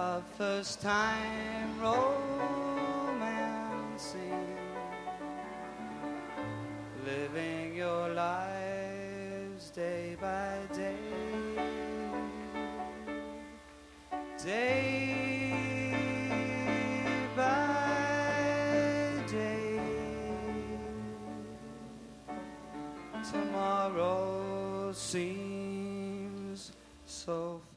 of first time romancing, living your lives day by day, day by day. Tomorrow seems so